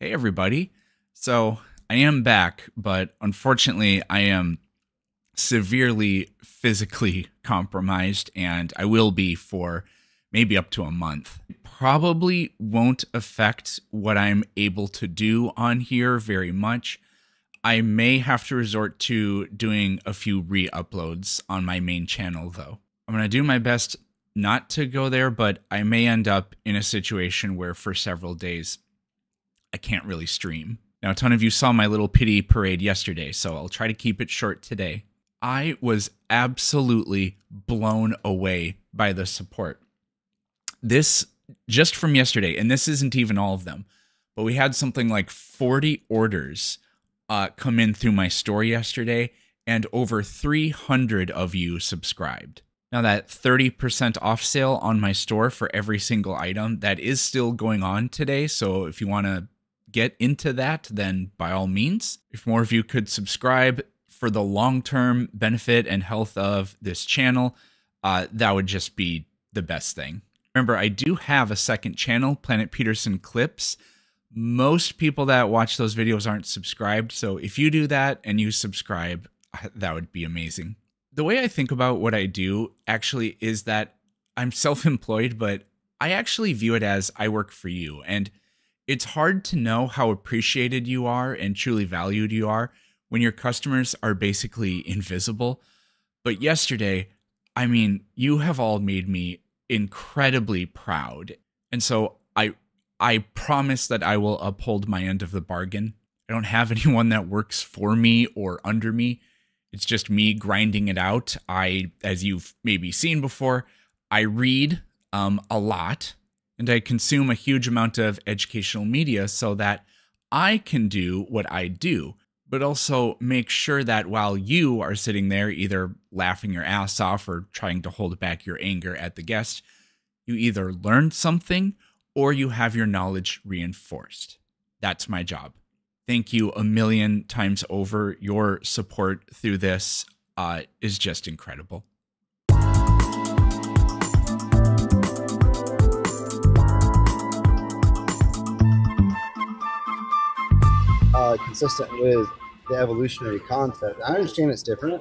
Hey, everybody. So I am back, but unfortunately, I am severely physically compromised, and I will be for maybe up to a month. It probably won't affect what I'm able to do on here very much. I may have to resort to doing a few re-uploads on my main channel, though. I'm going to do my best not to go there, but I may end up in a situation where for several days I can't really stream. Now, a ton of you saw my little pity parade yesterday, so I'll try to keep it short today. I was absolutely blown away by the support. This, just from yesterday, and this isn't even all of them, but we had something like 40 orders come in through my store yesterday, and over 300 of you subscribed. Now, that 30% off sale on my store for every single item, that is still going on today, so if you want to get into that, then by all means. If more of you could subscribe for the long-term benefit and health of this channel, that would just be the best thing. Remember, I do have a second channel, Planet Peterson Clips. Most people that watch those videos aren't subscribed, so if you do that and you subscribe, that would be amazing. The way I think about what I do actually is that I'm self-employed, but I actually view it as I work for you, and it's hard to know how appreciated you are and truly valued you are when your customers are basically invisible. But yesterday, I mean, you have all made me incredibly proud. And so I promise that I will uphold my end of the bargain. I don't have anyone that works for me or under me. It's just me grinding it out. As you've maybe seen before, I read a lot, and I consume a huge amount of educational media so that I can do what I do, but also make sure that while you are sitting there either laughing your ass off or trying to hold back your anger at the guest, you either learned something or you have your knowledge reinforced. That's my job. Thank you a million times over. Your support through this is just incredible. Consistent with the evolutionary concept. I understand it's different,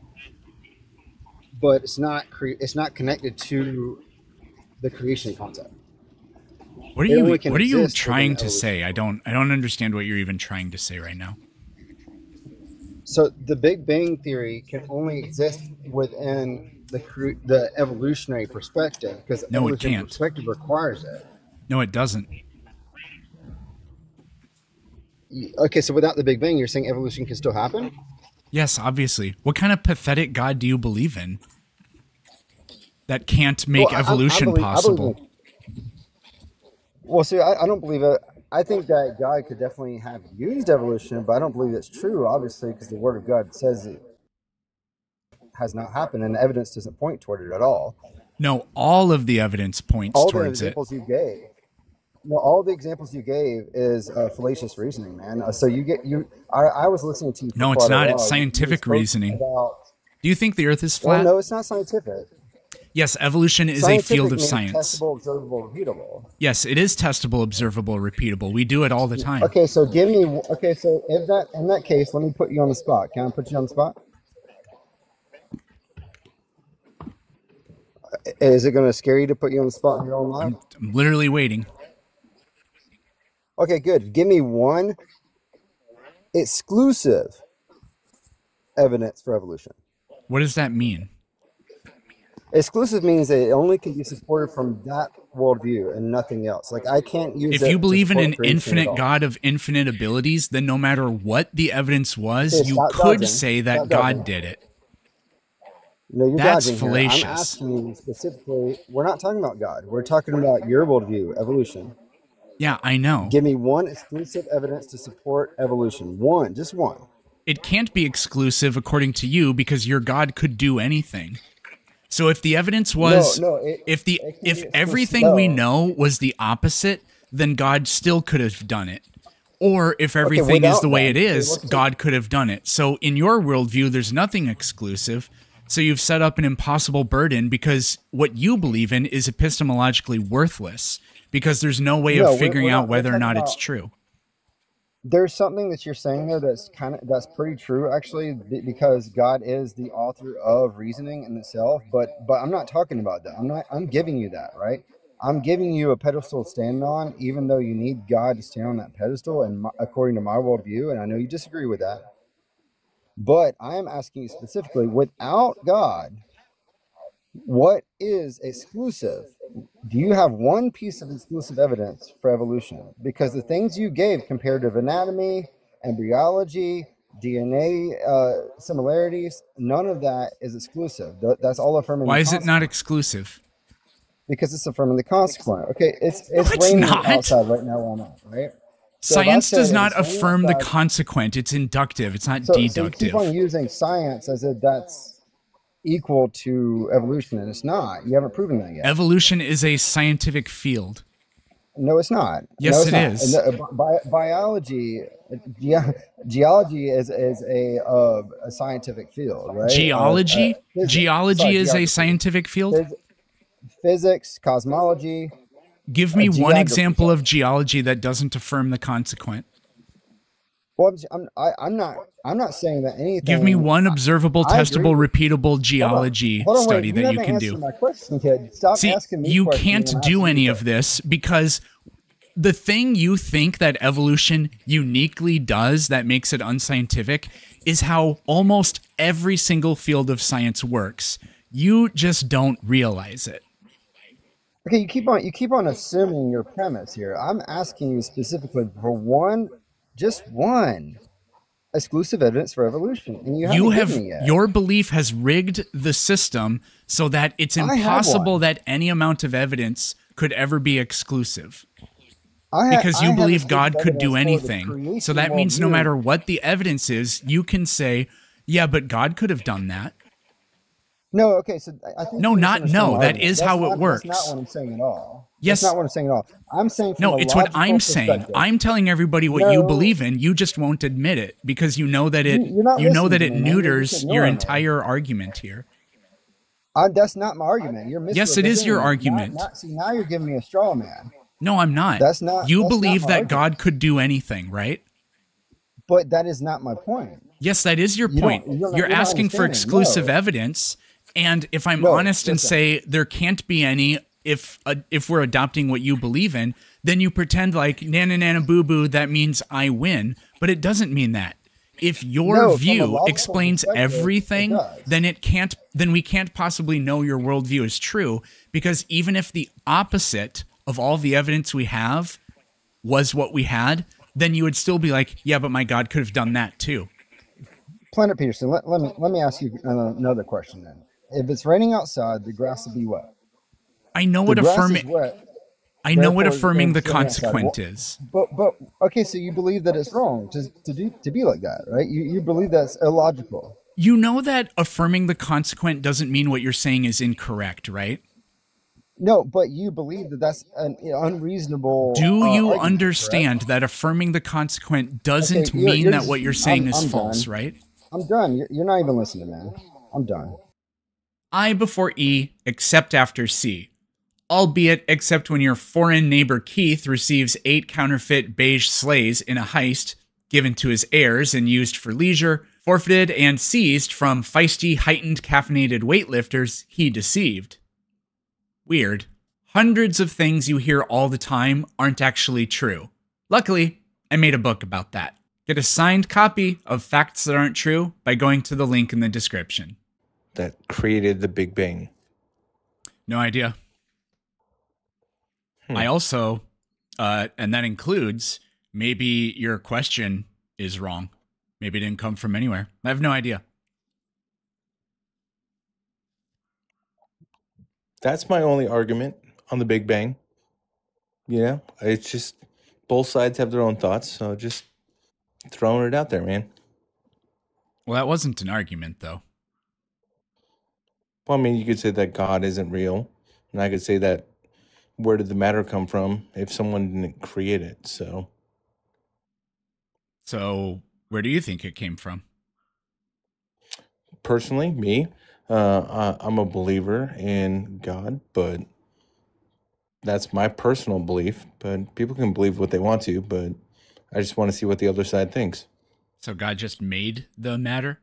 but it's not connected to the creation concept. What are you trying to say? I don't understand what you're even trying to say right now. So the Big Bang theory can only exist within the evolutionary perspective, because the evolutionary perspective requires it. No, it doesn't. Okay, so without the Big Bang, you're saying evolution can still happen? Yes, obviously. What kind of pathetic God do you believe in that can't make evolution possible? Well, see, I don't believe it. I think that God could definitely have used evolution, but I don't believe it's true, obviously, because the Word of God says it has not happened, and the evidence doesn't point toward it at all. No, all of the evidence points towards it. All the examples you gave is fallacious reasoning, man. So I was listening to you. No, it's not. It's scientific reasoning. Do you think the Earth is flat? Well, no, it's not scientific. Yes, evolution is a field of science. Testable, observable, repeatable. Yes, it is testable, observable, repeatable. We do it all the time. Okay, so so in that case, let me put you on the spot. Can I put you on the spot? Is it going to scare you to put you on the spot in your own life? I'm literally waiting. Okay, good. Give me one exclusive evidence for evolution. What does that mean? Exclusive means that it only can be supported from that worldview and nothing else. Like, I can't use. If you believe in an infinite God of infinite abilities, then no matter what the evidence was, you could say that God did it. No, you're That's dodging fallacious. Here. I'm asking you specifically. We're not talking about God. We're talking about your worldview, evolution. Yeah, I know. Give me one exclusive evidence to support evolution. One, just one. It can't be exclusive according to you because your God could do anything. So if the evidence was, if everything we know was the opposite, then God still could have done it. Or if everything is the way it is, God could have done it. So in your worldview, there's nothing exclusive. So you've set up an impossible burden because what you believe in is epistemologically worthless because there's no way of figuring out whether or not it's true. There's something that you're saying there that's pretty true actually, because God is the author of reasoning in itself. But I'm not talking about that. I'm giving you that, right? I'm giving you a pedestal to stand on, even though you need God to stand on that pedestal, and according to my worldview, and I know you disagree with that. But I am asking you specifically, without God, what is exclusive? Do you have one piece of exclusive evidence for evolution? Because the things you gave, comparative anatomy, embryology, DNA similarities, none of that is exclusive. That's all affirming Why the is it not consequent. exclusive? Because it's affirming the consequent. Okay, No, it's it's raining not. outside right now where I'm at, right? So if I Science said does if not it's raining affirm the outside, consequent. It's inductive. It's not so you keep on deductive. using science as if that's equal to evolution, and it's not. You haven't proven that yet. Evolution is a scientific field. No, it's not. No, Yes, it's it not. And is. biology, geology is a scientific field, right? Geology? Geology Sorry, is a geography, scientific field? Phys- physics, cosmology, Give me one geography. example Sorry. of geology that doesn't affirm the consequent. Well, I'm not saying that Give me anything. one observable, I agree. testable, repeatable Hold on, geology hold on, wait. study You that you haven't can do. answered my question, kid. Stop See, asking me you questions when can't I'm do asking you any of questions. this because the thing you think that evolution uniquely does that makes it unscientific is how almost every single field of science works. You just don't realize it. Okay, you keep on assuming your premise here. I'm asking you specifically for one, just one exclusive evidence for evolution, and you You haven't given have me yet. your belief has rigged the system so that it's I have impossible one. that any amount of evidence could ever be exclusive because you I have believe exclusive God could do evidence for the anything. So creation that means no worldview. matter what the evidence is, you can say, yeah, but God could have done that. No, okay, so I think No, you not misunderstand no. my That argument. is how it That's not works. what I'm saying at all. That's not Yes, what I'm saying at all. I'm saying from no, a it's what logical I'm saying. perspective. I'm telling everybody what you No, believe in. You just won't admit it because you're not listening to it me, man. You're just neuters your ignoring me. entire argument here. That's not my argument. You're Yes, it is your misrepresenting me. argument. See, now you're giving me a straw man. No, I'm not. You That's not believe my that argument. God could do anything, right? But that is not my point. Yes, that is your point. You're You're not asking for understanding. exclusive No, evidence, and if I'm no. honest and Listen, say there can't be any if we're adopting what you believe in, then you pretend like nana nana boo boo that means I win, but it doesn't mean that. If your no. From a view logical explains perspective, it everything, does. then we can't possibly know your worldview is true because even if the opposite of all the evidence we have was what we had, then you would still be like, yeah, but my God could have done that too. Planet Peterson. Let me ask you another question then. If it's raining outside, the grass will be wet. I know The what grass is affirming wet, I know what therefore, affirming the it's raining outside. consequent is. But okay, so you believe that it's wrong to be like that, right? You believe that's illogical. You know that affirming the consequent doesn't mean what you're saying is incorrect, right? No, but you believe that that's an unreasonable Do you argument, correct? understand that affirming the consequent Okay, doesn't mean you're that just. what you're saying is I'm false, done. right? I'm done. You're not even listening, man. I'm done. I before E, except after C. Albeit except when your foreign neighbor Keith receives 8 counterfeit beige sleighs in a heist given to his heirs and used for leisure, forfeited and seized from feisty, heightened, caffeinated weightlifters he deceived. Weird. Hundreds of things you hear all the time aren't actually true. Luckily, I made a book about that. Get a signed copy of Facts That Aren't True by going to the link in the description. That created the Big Bang. No idea. I also, and that includes maybe your question is wrong. Maybe it didn't come from anywhere. I have no idea. That's my only argument on the Big Bang. You know, it's just both sides have their own thoughts, so just throwing it out there, man. Well, that wasn't an argument, though. Well, I mean, you could say that God isn't real, and I could say that where did the matter come from if someone didn't create it? So where do you think it came from? personally, me, I'm a believer in God, but that's my personal belief. But people can believe what they want to, but I just want to see what the other side thinks. So God just made the matter?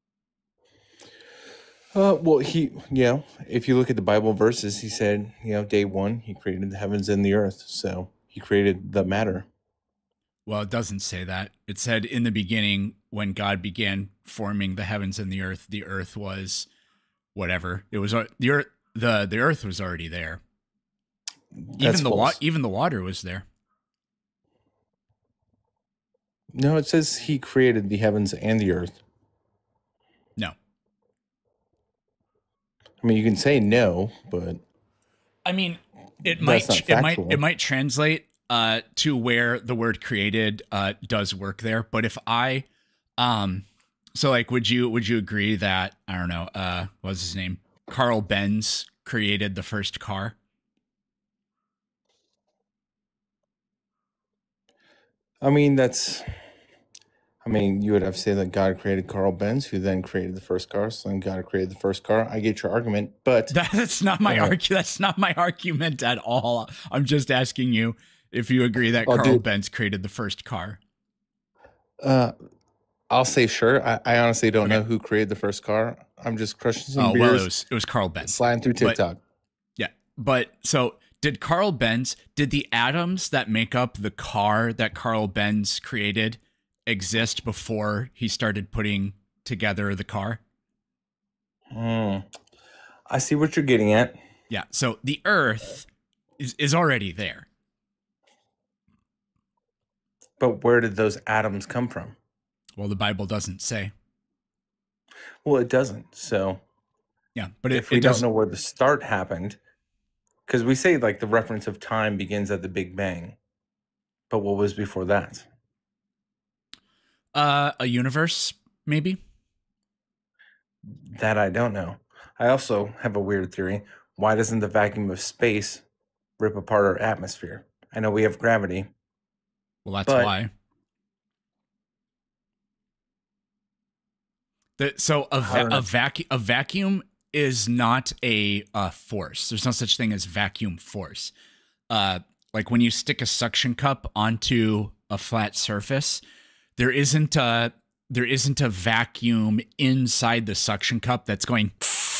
Well, if you look at the Bible verses, he said, day one, he created the heavens and the earth. So he created the matter. Well, it doesn't say that. It said in the beginning, when God began forming the heavens and the earth was whatever. It was the earth. The earth was already there. That's false. Even the water was there. No, it says he created the heavens and the earth. No. I mean, you can say no, but I mean, it might translate to where the word created does work there. But if I so like would you agree that, I don't know, what was his name? Carl Benz created the first car? I mean, you would have to say that God created Carl Benz, who then created the first car. So then God created the first car. I get your argument, but that's not my That's not my argument at all. I'm just asking you if you agree that Carl Benz created the first car. I'll say sure. I honestly don't know who created the first car. I'm just crushing some beers. Well, it was Carl Benz. Sliding through TikTok. But so did the atoms that make up the car that Carl Benz created exist before he started putting together the car? I see what you're getting at. Yeah. So the earth is already there. But where did those atoms come from? Well, the Bible doesn't say. Well, it doesn't. So yeah, but if we don't know where the start happened, because we say like the reference of time begins at the Big Bang, but what was before that? A universe, maybe? That I don't know. I also have a weird theory. Why doesn't the vacuum of space rip apart our atmosphere? I know we have gravity. Well, that's why. A vacuum is not a force. There's no such thing as vacuum force. Like when you stick a suction cup onto a flat surface, there isn't a vacuum inside the suction cup that's going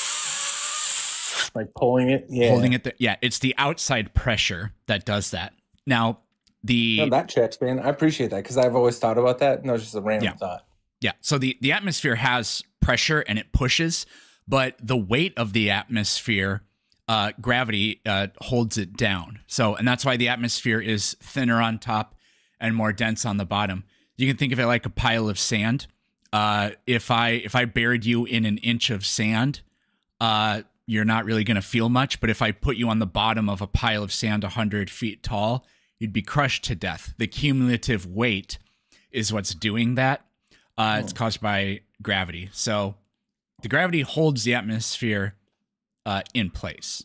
like pulling it, holding it. It's the outside pressure that does that. Now, that checks, man. I appreciate that because I've always thought about that. No, it's just a random thought. Yeah. So the atmosphere has pressure and it pushes, but the weight of the atmosphere, gravity holds it down. So, and that's why the atmosphere is thinner on top and more dense on the bottom. You can think of it like a pile of sand. If I buried you in an inch of sand, you're not really going to feel much. But if I put you on the bottom of a pile of sand 100 feet tall, you'd be crushed to death. The cumulative weight is what's doing that. It's caused by gravity. So the gravity holds the atmosphere in place.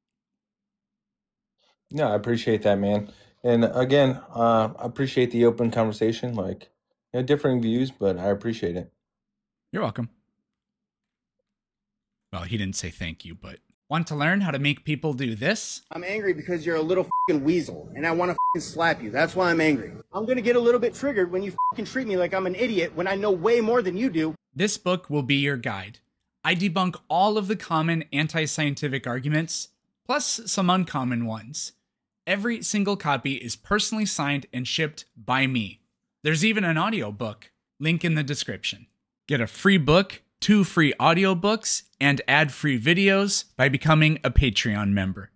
No, I appreciate that, man. And again, I appreciate the open conversation, like differing views, but I appreciate it. You're welcome. Well, he didn't say thank you, but want to learn how to make people do this? I'm angry because you're a little fucking weasel and I want to fucking slap you. That's why I'm angry. I'm going to get a little bit triggered when you fucking treat me like I'm an idiot when I know way more than you do. This book will be your guide. I debunk all of the common anti-scientific arguments, plus some uncommon ones. Every single copy is personally signed and shipped by me. There's even an audiobook. Link in the description. Get a free book, 2 free audiobooks, and ad-free videos by becoming a Patreon member.